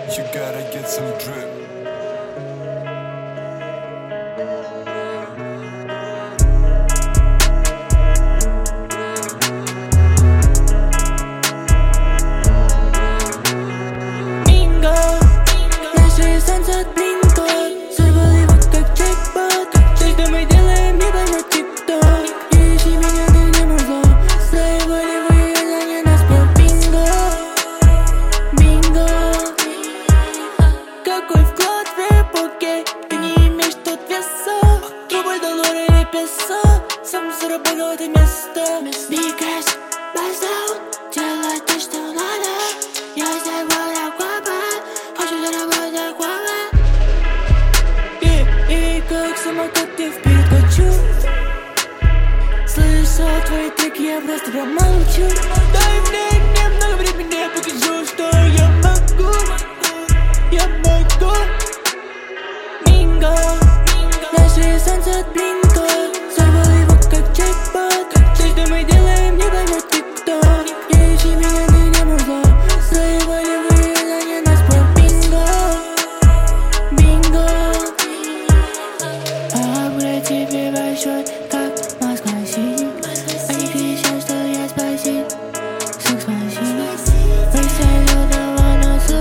You gotta get some drip. Какой вклад в рэп-окей? Ты не имеешь тут веса. Рубль, доллар или песо, сам заработал это место. Because базаут, делай то, что надо. Я здесь буду гуапа, хочу заработать гуапа. И как самокат я вперед хочу. Слышал твои треки, я просто промолчу. Дай мне немного времени, я покажу, что я могу. Я могу. Бинго. Наши солнца от блинка. Сорвал его как джекпот. Все, что мы делаем, не поймет никто. Не ищи меня, ты не музло. Заебали вы, это не наш про бинго. Бинго. Обрать тебе большой, как Москва-Сити. Они кричат, что я спаситель. Секс-спаситель. Присоединенного носу.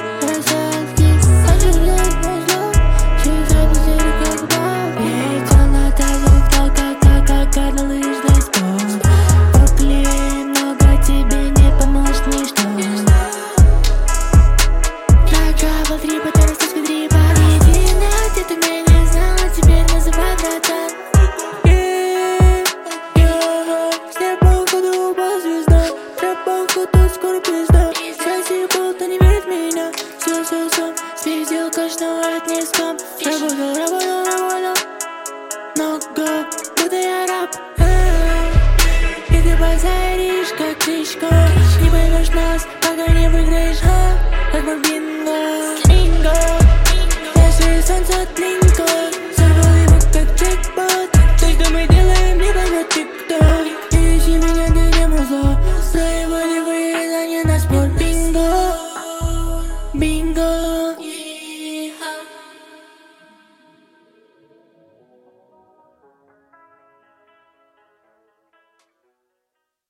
Свидел каждого от низком. Работал много, будто я раб. И ты базаришь, как птичка.